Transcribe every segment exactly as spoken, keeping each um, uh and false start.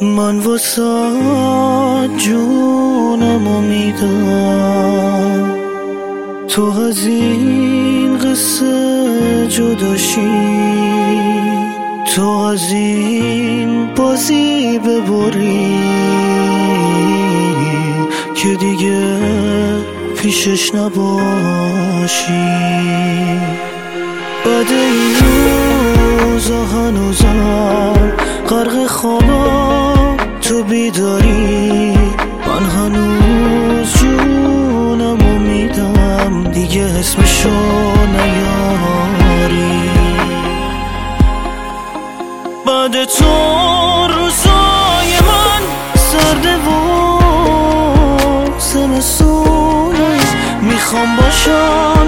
من واسه جونمو میدم تو از این قصه جداشی، تو از این بازی ببری که دیگه پیشش نباشی. بعد این روزا هنوزم غرق خوابم تو بیداری، من هنوز جونمو میدم دیگه اسمشو نیاری. بعد تو روزای من سرده و زمستونه، میخوام باشم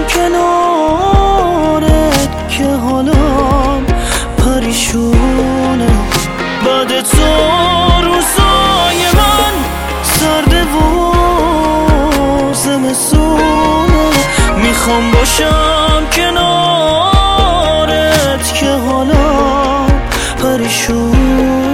کنارت که حالم پریشونه. بعد تو روزای من سرده و زمستونه، میخوام باشم کنارت که حالم پریشونه.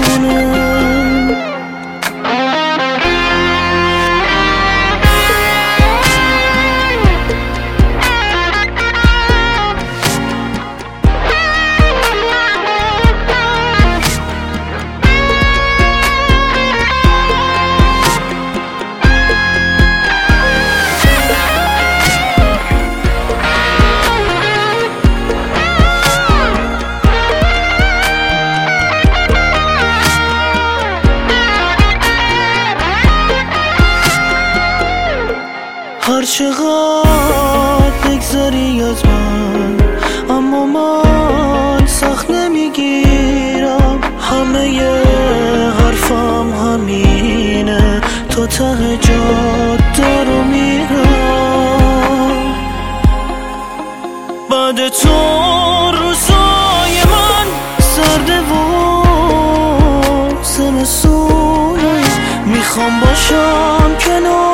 هر چقدر بگذاری از من، اما من سخت نمیگیرم. همه حرفم همینه، تا ته جاده رو میرم. بعد تو روزای من سرده و زمستونه، میخوام باشم کنار